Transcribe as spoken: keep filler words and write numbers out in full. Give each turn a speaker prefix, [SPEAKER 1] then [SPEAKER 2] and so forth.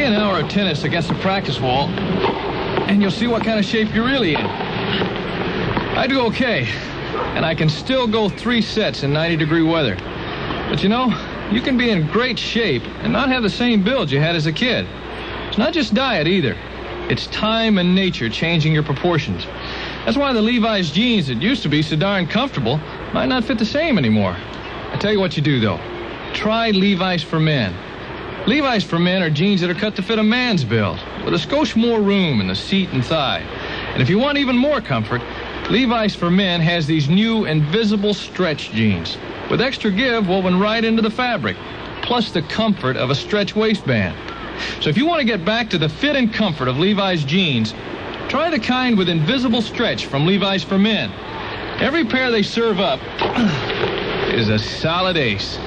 [SPEAKER 1] an hour of tennis against the practice wall, and you'll see what kind of shape you're really in. I do okay, and I can still go three sets in ninety degree weather. But you know, you can be in great shape and not have the same build you had as a kid. It's not just diet either. It's time and nature changing your proportions. That's why the Levi's jeans that used to be so darn comfortable might not fit the same anymore. I tell you what you do, though. Try Levi's for Men. Levi's for Men are jeans that are cut to fit a man's build, with a skosh more room in the seat and thigh. And if you want even more comfort, Levi's for Men has these new invisible stretch jeans with extra give woven right into the fabric, plus the comfort of a stretch waistband. So if you want to get back to the fit and comfort of Levi's jeans, try the kind with invisible stretch from Levi's for Men. Every pair they serve up is a solid ace.